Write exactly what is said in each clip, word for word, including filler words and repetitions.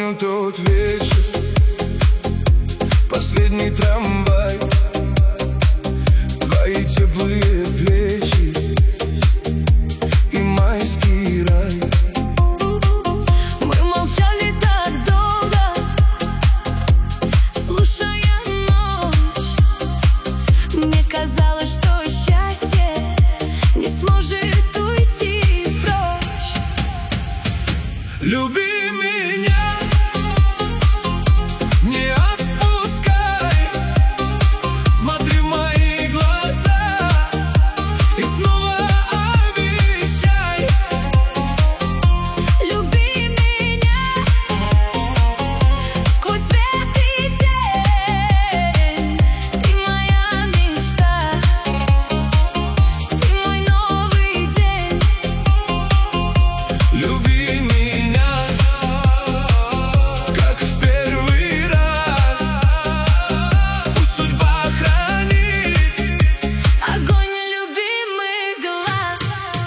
помню тот вечер, последний трамвай, твои теплые плечи и майский рай. Мы молчали так долго, слушая ночь. Мне казалось, что счастье не сможет уйти прочь. Люби меня, не отпускай, смотри в мои глаза и снова обещай. Люби меня сквозь свет и тень. Ты моя мечта, ты мой новый день. Люби меня, как в первый раз. Пусть судьба хранит Огонь любимых глаз.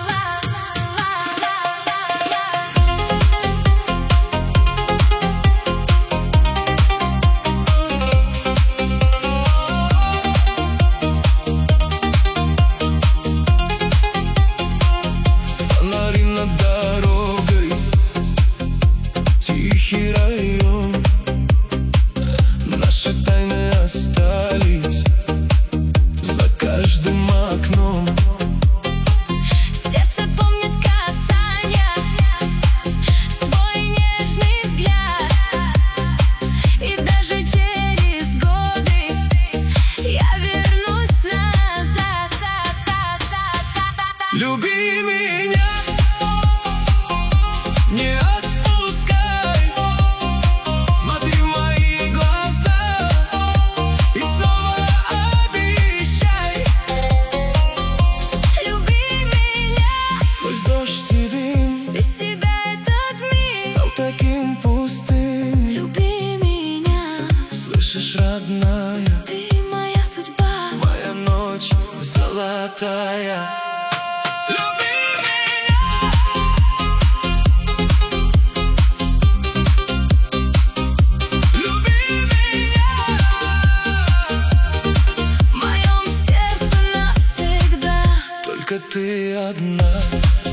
Фонари над дорогой, тихий район. Наши тайны остались за каждым окном. Сердце помнит касания, твой нежный взгляд. И даже через годы я вернусь назад. Люби меня, не отпускай, смотри в мои глаза и снова обещай. Люби меня, Сквозь дождь и дым без тебя этот мир. стал таким пустым. Люби меня, Слышишь, родная, ты моя судьба. моя ночь золотая. Люби меня, люби меня, В моем сердце навсегда. только ты одна.